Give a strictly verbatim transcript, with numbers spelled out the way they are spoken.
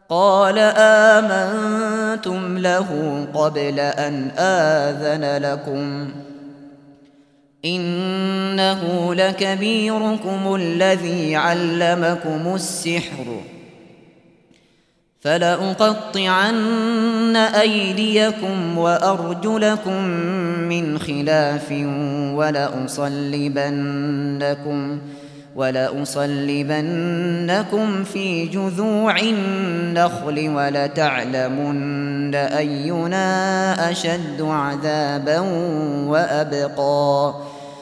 قال آمنتم له قبل أن آذن لكم إنه لكبيركم الذي علمكم السحر فلأقطعن أيديكم وأرجلكم من خلاف ولأصلبنكم ولأصلبنكم في جذوع النخل ولتعلمن أينا أشد عذابا وأبقى